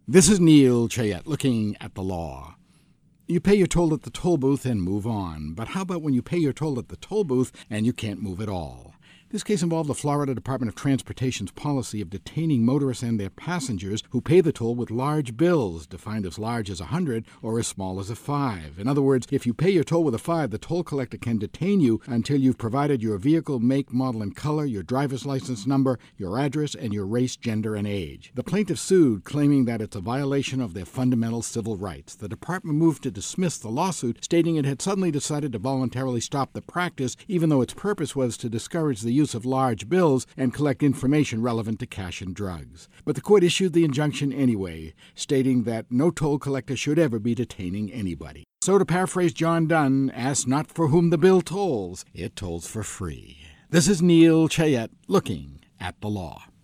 This is Neil Chayette looking at the law. You pay your toll at the toll booth and move on. But how about when you pay your toll at the toll booth and you can't move at all? This case involved the Florida Department of Transportation's policy of detaining motorists and their passengers who pay the toll with large bills, defined as large as 100 or as small as a 5. In other words, if you pay your toll with a 5, the toll collector can detain you until you've provided your vehicle, make, model, and color, your driver's license number, your address, and your race, gender, and age. The plaintiff sued, claiming that it's a violation of their fundamental civil rights. The department moved to dismiss the lawsuit, stating it had suddenly decided to voluntarily stop the practice, even though its purpose was to discourage the use of large bills and collect information relevant to cash and drugs. But the court issued the injunction anyway, stating that no toll collector should ever be detaining anybody. So to paraphrase John Donne, ask not for whom the bill tolls, it tolls for free. This is Neil Chayette looking at the law.